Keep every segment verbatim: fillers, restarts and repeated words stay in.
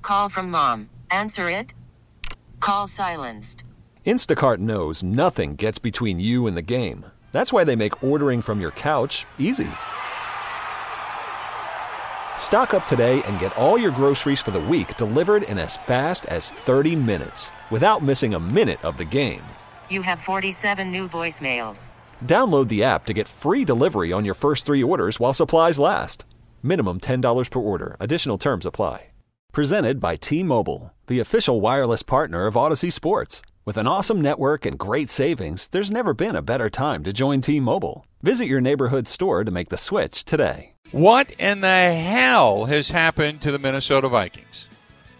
Call from mom. Answer it. Call silenced. Instacart knows nothing gets between you and the game. That's why they make ordering from your couch easy. Stock up today and get all your groceries for the week delivered in as fast as thirty minutes without missing a minute of the game. You have forty-seven new voicemails. Download the app to get free delivery on your first three orders while supplies last. Minimum ten dollars per order. Additional terms apply. Presented by T-Mobile, the official wireless partner of Odyssey Sports. With an awesome network and great savings, there's never been a better time to join T-Mobile. Visit your neighborhood store to make the switch today. What in the hell has happened to the Minnesota Vikings?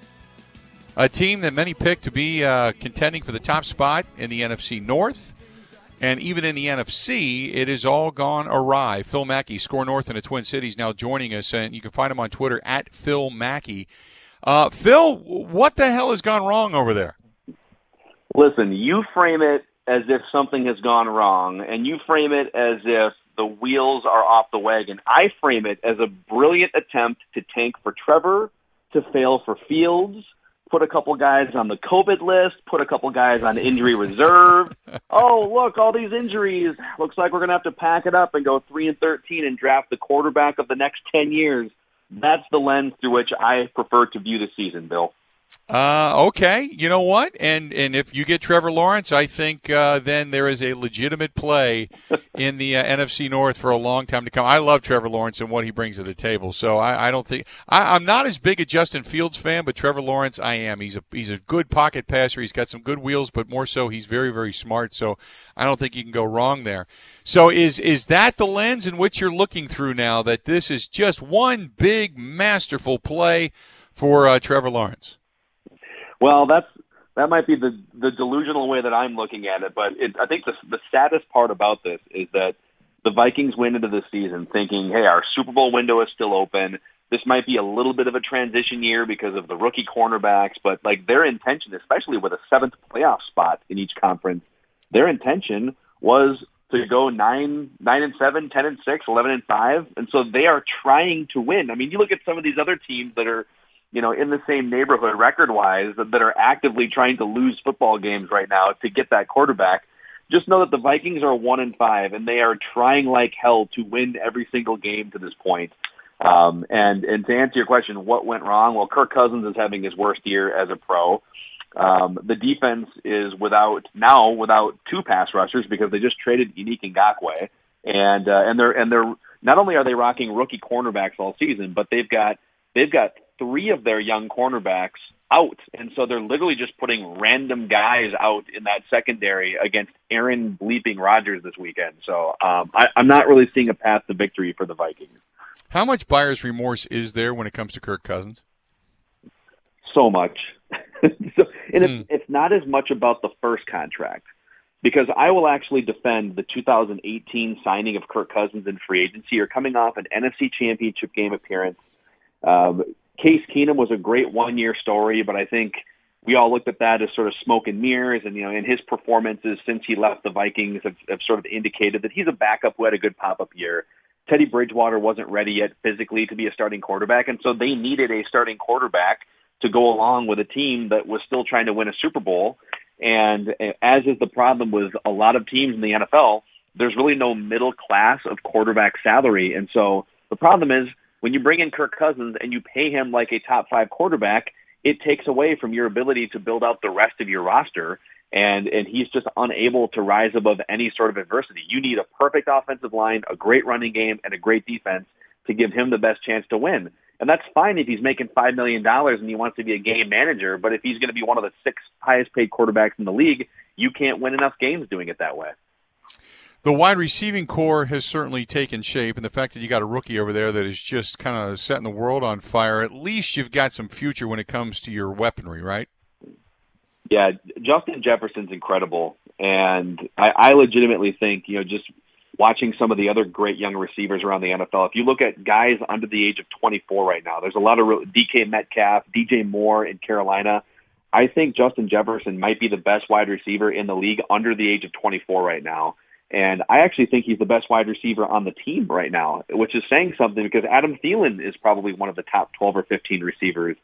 A team that many picked to be uh, contending for the top spot in the N F C North. And even in the N F C, it has all gone awry. Phil Mackey, Score North in the Twin Cities, now joining us. And you can find him on Twitter, at Phil Mackey. Uh, Phil, what the hell has gone wrong over there? Listen, you frame it as if something has gone wrong, and you frame it as if the wheels are off the wagon. I frame it as a brilliant attempt to tank for Trevor, to fail for Fields, put a couple guys on the COVID list, put a couple guys on injury reserve. Oh, look, all these injuries. Looks like we're going to have to pack it up and go three and thirteen and draft the quarterback of the next ten years. That's the lens through which I prefer to view the season, Bill. Uh, okay, you know what? And and if you get Trevor Lawrence, I think uh, then there is a legitimate play in the uh, N F C North for a long time to come. I love Trevor Lawrence and what he brings to the table. So I, I don't think I, I'm not as big a Justin Fields fan, but Trevor Lawrence I am. He's a he's a good pocket passer. He's got some good wheels, but more so he's very very smart. So I don't think you can go wrong there. So is is that the lens in which you're looking through now? That this is just one big masterful play for uh, Trevor Lawrence? Well, that's that might be the, the delusional way that I'm looking at it, but it, I think the, the saddest part about this is that the Vikings went into the season thinking, hey, our Super Bowl window is still open. This might be a little bit of a transition year because of the rookie cornerbacks, but like their intention, especially with a seventh playoff spot in each conference, their intention was to go nine, nine and seven, ten and six, eleven and five, and so they are trying to win. I mean, you look at some of these other teams that are, you know, in the same neighborhood record-wise that, that are actively trying to lose football games right now to get that quarterback. Just know that the Vikings are one and five, and they are trying like hell to win every single game to this point. Um, and, and to answer your question, what went wrong? Well, Kirk Cousins is having his worst year as a pro. Um, the defense is without now without two pass rushers because they just traded Yannick Ngakoue, and uh, and they're and they're not only are they rocking rookie cornerbacks all season, but they've got they've got three of their young cornerbacks out. And so they're literally just putting random guys out in that secondary against Aaron bleeping Rodgers this weekend. So um, I, I'm not really seeing a path to victory for the Vikings. How much buyer's remorse is there when it comes to Kirk Cousins? So much. so, and hmm. it's, it's not as much about the first contract, because I will actually defend the two thousand eighteen signing of Kirk Cousins in free agency. You're coming off an N F C Championship game appearance. Um, Case Keenum was a great one-year story, but I think we all looked at that as sort of smoke and mirrors, and you know, and his performances since he left the Vikings have, have sort of indicated that he's a backup who had a good pop-up year. Teddy Bridgewater wasn't ready yet physically to be a starting quarterback, and so they needed a starting quarterback to go along with a team that was still trying to win a Super Bowl. And as is the problem with a lot of teams in the N F L, there's really no middle class of quarterback salary, and so the problem is, when you bring in Kirk Cousins and you pay him like a top five quarterback, it takes away from your ability to build out the rest of your roster, and, and he's just unable to rise above any sort of adversity. You need a perfect offensive line, a great running game, and a great defense to give him the best chance to win. And that's fine if he's making five million dollars and he wants to be a game manager, but if he's going to be one of the six highest-paid quarterbacks in the league, you can't win enough games doing it that way. The wide receiving core has certainly taken shape, and the fact that you got a rookie over there that is just kind of setting the world on fire, at least you've got some future when it comes to your weaponry, right? Yeah, Justin Jefferson's incredible, and I, I legitimately think, you know, just watching some of the other great young receivers around the N F L, if you look at guys under the age of twenty-four right now, there's a lot of D K Metcalf, D J Moore in Carolina. I think Justin Jefferson might be the best wide receiver in the league under the age of twenty-four right now. And I actually think he's the best wide receiver on the team right now, which is saying something because Adam Thielen is probably one of the top twelve or fifteen receivers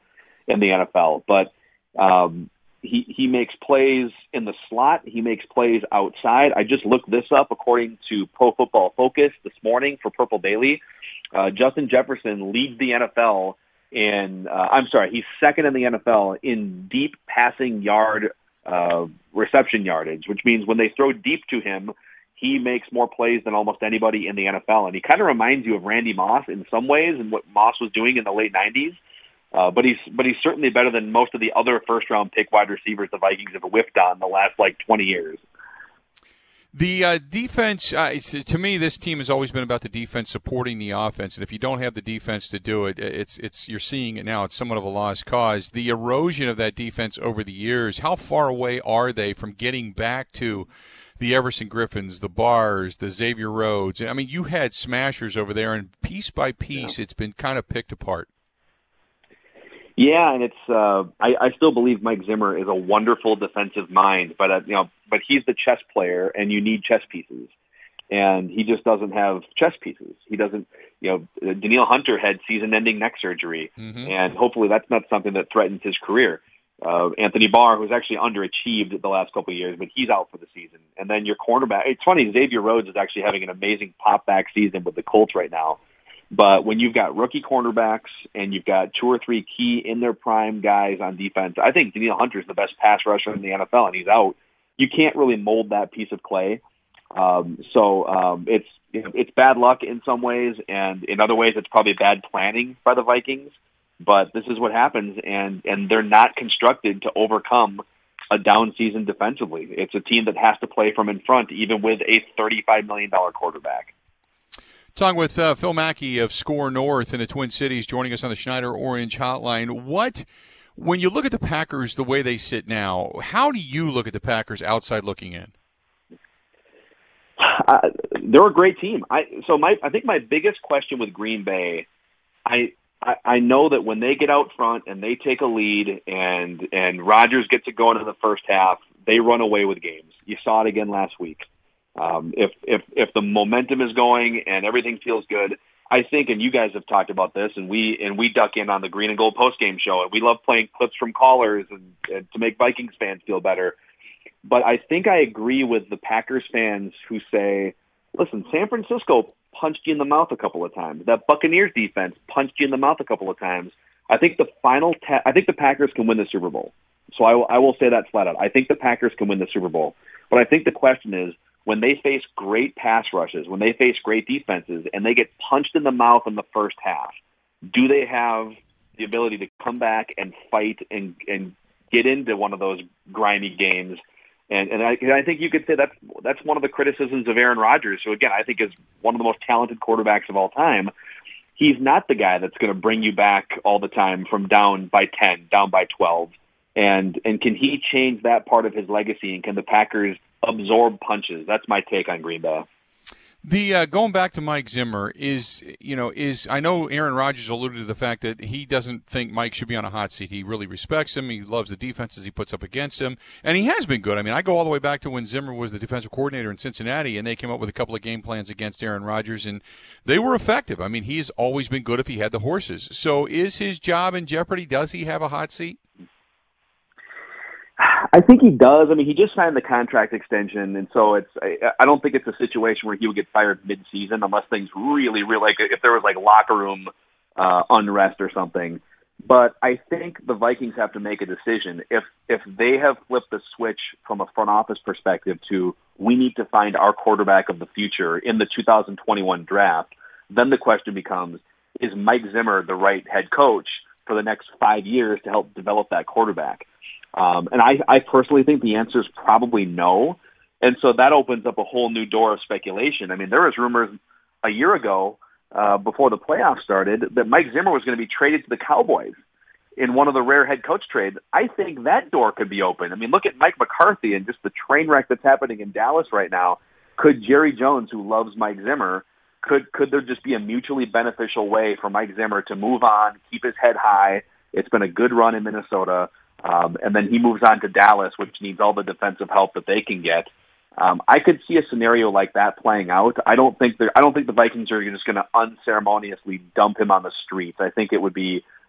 in the N F L. But um, he he makes plays in the slot. He makes plays outside. I just looked this up according to Pro Football Focus this morning for Purple Daily. Uh, Justin Jefferson leads the N F L in, uh, I'm sorry, he's second in the N F L in deep passing yard uh, reception yardage, which means when they throw deep to him, he makes more plays than almost anybody in the N F L. And he kind of reminds you of Randy Moss in some ways and what Moss was doing in the late nineties. Uh, but he's but he's certainly better than most of the other first-round pick wide receivers the Vikings have whiffed on the last, like, twenty years. The uh, defense, uh, to me, this team has always been about the defense supporting the offense. And if you don't have the defense to do it, it's it's you're seeing it now. It's somewhat of a lost cause. The erosion of that defense over the years, how far away are they from getting back to the Everson Griffins, the Barrs, the Xavier Rhodes? I mean, you had smashers over there, and piece by piece, yeah. It's been kind of picked apart. Yeah, and it's uh, I, I still believe Mike Zimmer is a wonderful defensive mind, but uh, you know, but he's the chess player, and you need chess pieces, and he just doesn't have chess pieces. He doesn't, you know, Danielle Hunter had season-ending neck surgery, mm-hmm. and hopefully that's not something that threatens his career. Uh, Anthony Barr, who's actually underachieved the last couple of years, but he's out for the season. And then your cornerback, it's funny, Xavier Rhodes is actually having an amazing pop-back season with the Colts right now. But when you've got rookie cornerbacks and you've got two or three key in their prime guys on defense, I think Danielle Hunter is the best pass rusher in the N F L, and he's out. You can't really mold that piece of clay. Um, so um, it's you know, it's bad luck in some ways, and in other ways it's probably bad planning by the Vikings. But this is what happens, and, and they're not constructed to overcome a down season defensively. It's a team that has to play from in front, even with a thirty-five million dollars quarterback. Talking with uh, Phil Mackey of Score North in the Twin Cities, joining us on the Schneider Orange Hotline. What, when you look at the Packers the way they sit now, how do you look at the Packers outside looking in? Uh, they're a great team. I so my I think my biggest question with Green Bay, I, I I know that when they get out front and they take a lead and and Rodgers gets it going in the first half, they run away with games. You saw it again last week. Um, if, if, if the momentum is going and everything feels good, I think, and you guys have talked about this, and we, and we duck in on the Green and Gold postgame show, and we love playing clips from callers and, and to make Vikings fans feel better. But I think I agree with the Packers fans who say, listen, San Francisco punched you in the mouth a couple of times. That Buccaneers defense punched you in the mouth a couple of times. I think the final, te- I think the Packers can win the Super Bowl. So I will, I will say that flat out. I think the Packers can win the Super Bowl. But I think the question is, when they face great pass rushes, when they face great defenses, and they get punched in the mouth in the first half, do they have the ability to come back and fight and, and get into one of those grimy games? And, and, I, and I think you could say that's, that's one of the criticisms of Aaron Rodgers, who, again, I think is one of the most talented quarterbacks of all time. He's not the guy that's going to bring you back all the time from down by ten, down by twelve. And and can he change that part of his legacy, and can the Packers absorb punches? That's my take on Green Bay. The uh, going back to Mike Zimmer is, you know, is I know Aaron Rodgers alluded to the fact that he doesn't think Mike should be on a hot seat. He really respects him. He loves the defenses he puts up against him, and he has been good. I mean, I go all the way back to when Zimmer was the defensive coordinator in Cincinnati, and they came up with a couple of game plans against Aaron Rodgers, and they were effective. I mean, he has always been good if he had the horses. So is his job in jeopardy? Does he have a hot seat? I think he does. I mean, he just signed the contract extension, and so it's. I, I don't think it's a situation where he would get fired mid-season unless things really, really like if there was like locker room uh, unrest or something. But I think the Vikings have to make a decision. If if they have flipped the switch from a front office perspective to we need to find our quarterback of the future in the two thousand twenty-one draft, then the question becomes: is Mike Zimmer the right head coach for the next five years to help develop that quarterback? Um, and I, I personally think the answer is probably no. And so that opens up a whole new door of speculation. I mean, there was rumors a year ago, uh, before the playoffs started, that Mike Zimmer was going to be traded to the Cowboys in one of the rare head coach trades. I think that door could be open. I mean, look at Mike McCarthy and just the train wreck that's happening in Dallas right now. Could Jerry Jones, who loves Mike Zimmer, could, could there just be a mutually beneficial way for Mike Zimmer to move on, keep his head high? It's been a good run in Minnesota. Um, and then he moves on to Dallas, which needs all the defensive help that they can get. Um, I could see a scenario like that playing out. I don't think I don't think the Vikings are just going to unceremoniously dump him on the streets. I think it would be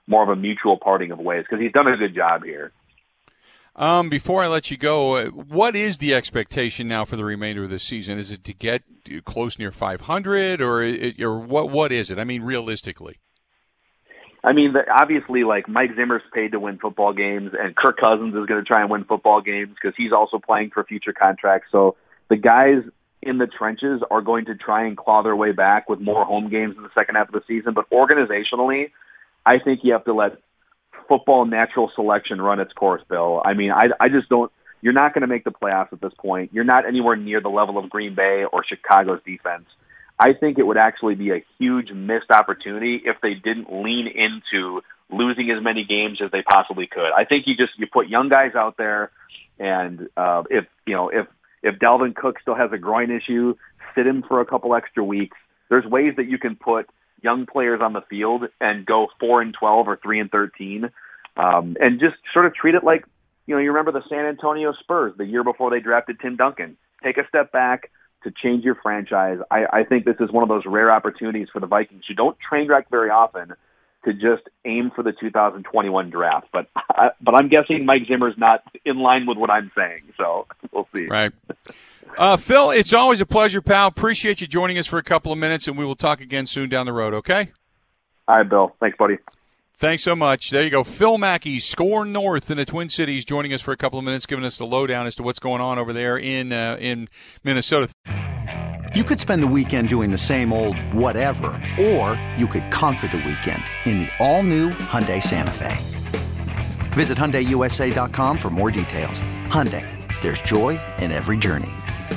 more of a mutual parting of ways because he's done a good job here. Um, before I let you go, what is the expectation now for the remainder of the season? Is it to get close near five hundred, or or what? What is it? I mean, realistically. I mean, the, obviously, like Mike Zimmer's paid to win football games, and Kirk Cousins is going to try and win football games because he's also playing for future contracts. So the guys in the trenches are going to try and claw their way back with more home games in the second half of the season. But organizationally, I think you have to let football natural selection run its course, Bill. I mean, I, I just don't – you're not going to make the playoffs at this point. You're not anywhere near the level of Green Bay or Chicago's defense. I think it would actually be a huge missed opportunity if they didn't lean into losing as many games as they possibly could. I think you just – you put young guys out there, and uh, if, you know, if, if Dalvin Cook still has a groin issue, sit him for a couple extra weeks. There's ways that you can put – young players on the field and go four and twelve or three and thirteen, um, and just sort of treat it like, you know, you remember the San Antonio Spurs the year before they drafted Tim Duncan. Take a step back to change your franchise. I, I think this is one of those rare opportunities for the Vikings who don't train wreck very often to just aim for the two thousand twenty-one draft. But I, but I'm guessing Mike Zimmer's not in line with what I'm saying, so we'll see. Right. Uh, Phil, it's always a pleasure, pal. Appreciate you joining us for a couple of minutes, and we will talk again soon down the road, okay? All right, Bill. Thanks, buddy. Thanks so much. There you go. Phil Mackey, Score North in the Twin Cities, joining us for a couple of minutes, giving us the lowdown as to what's going on over there in uh, in Minnesota. You could spend the weekend doing the same old whatever, or you could conquer the weekend in the all-new Hyundai Santa Fe. Visit Hyundai U S A dot com for more details. Hyundai, there's joy in every journey.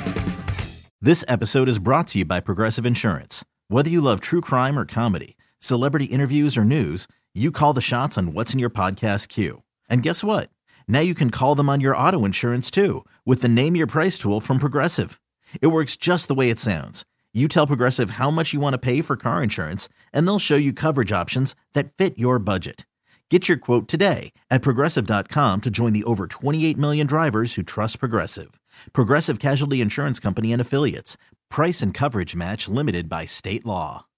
This episode is brought to you by Progressive Insurance. Whether you love true crime or comedy, celebrity interviews or news, you call the shots on what's in your podcast queue. And guess what? Now you can call them on your auto insurance too with the Name Your Price tool from Progressive. It works just the way it sounds. You tell Progressive how much you want to pay for car insurance, and they'll show you coverage options that fit your budget. Get your quote today at Progressive dot com to join the over twenty-eight million drivers who trust Progressive. Progressive Casualty Insurance Company and Affiliates. Price and coverage match limited by state law.